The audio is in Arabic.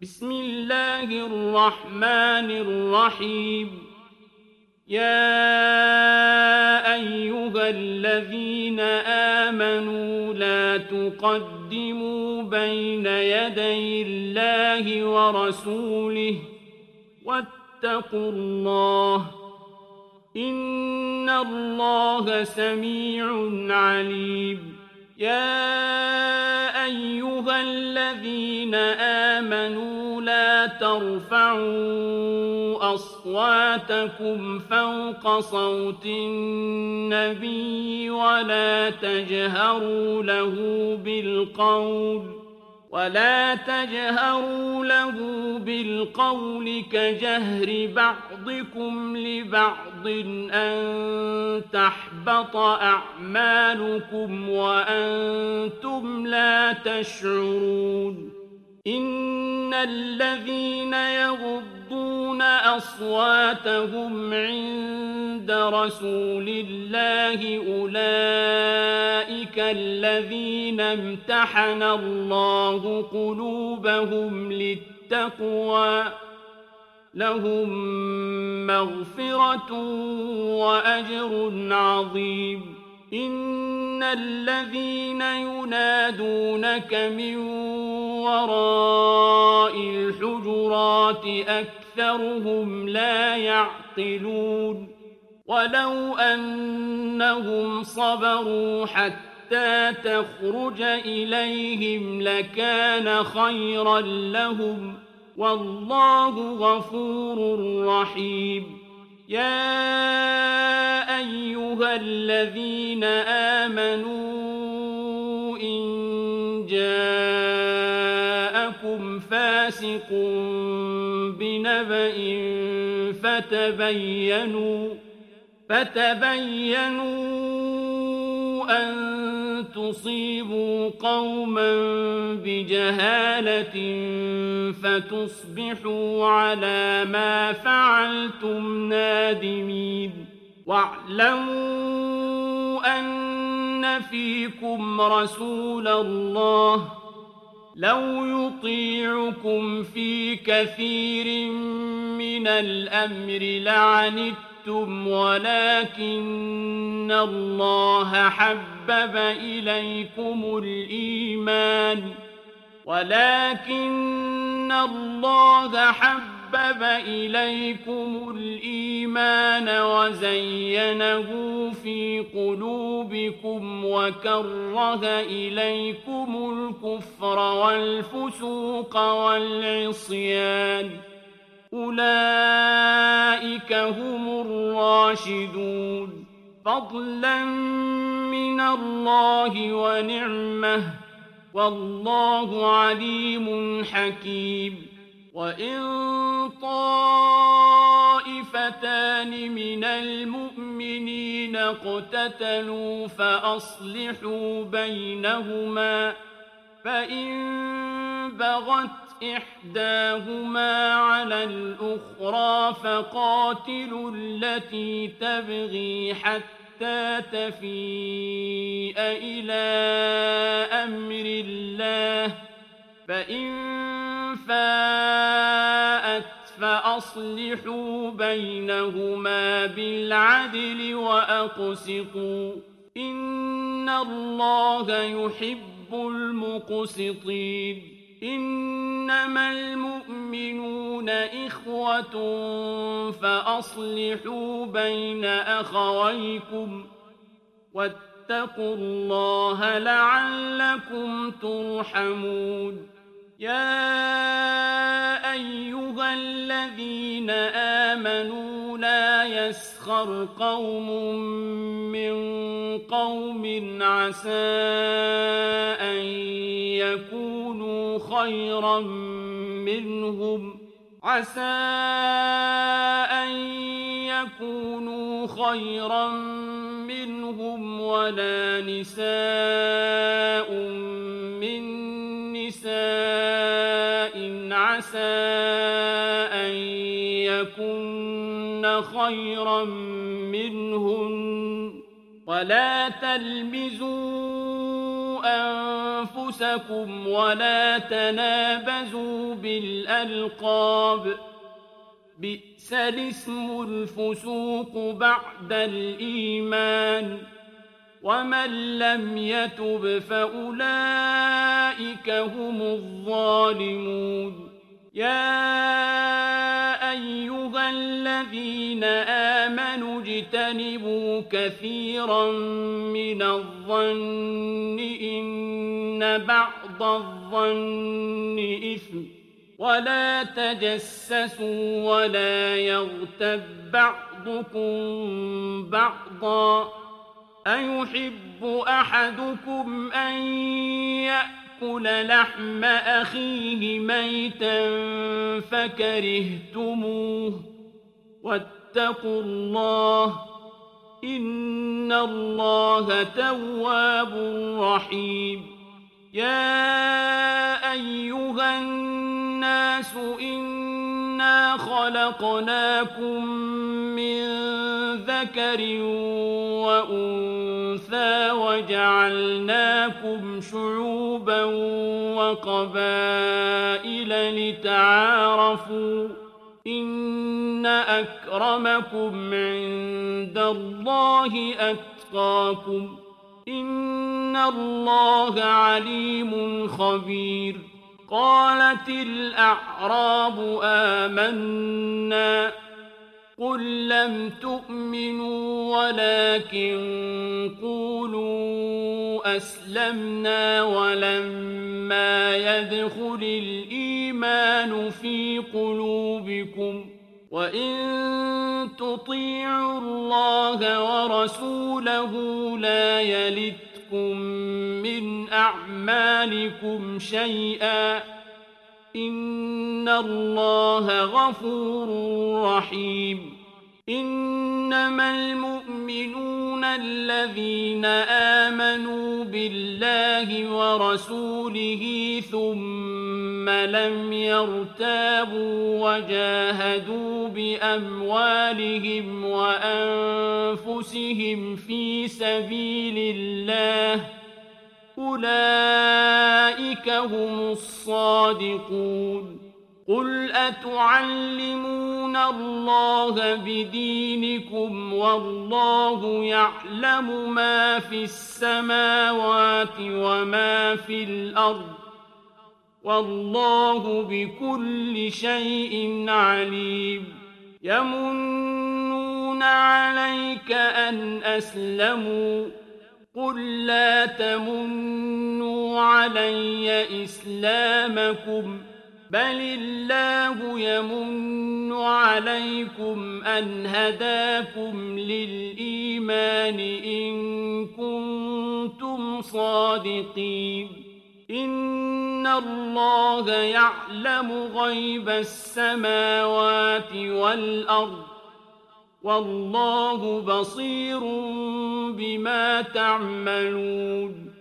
بسم الله الرحمن الرحيم. يا أيها الذين آمنوا لا تقدموا بين يدي الله ورسوله واتقوا الله إن الله سميع عليم. يا أيها الذين آمنوا لا ترفعوا أصواتكم فوق صوت النبي ولا تجهروا له بالقول كجهر بعضكم لبعض أن تحبط أعمالكم وأنتم لا تشعرون. إن الذين يغضون أصواتهم عند رسول الله أولئك الذين امتحن الله قلوبهم للتقوى لهم مغفرة وأجر عظيم. إن الذين ينادونك من وراء الحجرات أكثرهم لا يعقلون. ولو أنهم صبروا حتى تخرج إليهم لكان خيرا لهم والله غفور رحيم. يا أيها الذين آمنوا إن جاءكم فاسق بنبأ فتبينوا أن تصيبوا قوما بجهالة فتصبحوا على ما فعلتم نادمين. واعلموا أن فيكم رسول الله لو يطيعكم في كثير من الأمر لعنتم ولكن الله حبب إليكم الإيمان وزينه في قلوبكم وكره إليكم الكفر والفسوق والعصيان أولئك هم الراشدون فضلا من الله ونعمه والله عليم حكيم. وإن طائفتان من المؤمنين اقتتلوا فأصلحوا بينهما فإن بغت إحداهما على الأخرى فقاتلوا التي تبغي حتى تفيء إلى أمر الله فإن فاءت فأصلحوا بينهما بالعدل وأقسطوا إن الله يحب المقسطين. إنما المؤمنون إخوة فأصلحوا بين أخويكم واتقوا الله لعلكم ترحمون. يا أيها الذين آمنوا لا يسخر قوم من قوم عسى أن يكونوا خيرا منهم ولا نساء من نساء عسى أن يكن خيرا منهن ولا تلمزوا أنفسكم ولا تنابزوا بالألقاب بئس الاسم الفسوق بعد الإيمان ومن لم يتب فأولئك هم الظالمون يا أيها الذين آمنوا اجتنبوا كثيرا من الظن إن بعض الظن إثم ولا تجسسوا ولا يغتب بعضكم بعضا أيحب أحدكم أن يأكل لحم أخيه ميتا فكرهتموه واتقوا الله إن الله تواب رحيم يا أيها الناس إنا خلقناكم من ذكر وأنثى وجعلناكم شعوبا وقبائل لتعارفوا إن أكرمكم عند الله أتقاكم إن الله عليم خبير قالت الأعراب آمنا قل لم تؤمنوا ولكن قولوا أسلمنا ولما يدخل الإيمان في قلوبكم وإن تطيعوا الله ورسوله لا يلتكم من أعمالكم شيئا إن الله غفور رحيم إنما المؤمنون الذين آمنوا بالله ورسوله ثم لم يرتابوا وجاهدوا بأموالهم وأنفسهم في سبيل الله أولئك هم الصادقون قل أتعلمون الله بدينكم والله يعلم ما في السماوات وما في الأرض والله بكل شيء عليم يمنون عليك أن أسلموا قل لا تمنوا علي إسلامكم بل الله يمن عليكم أن هداكم للإيمان إن كنتم صادقين إن الله يعلم غيب السماوات والأرض والله بصير بما تعملون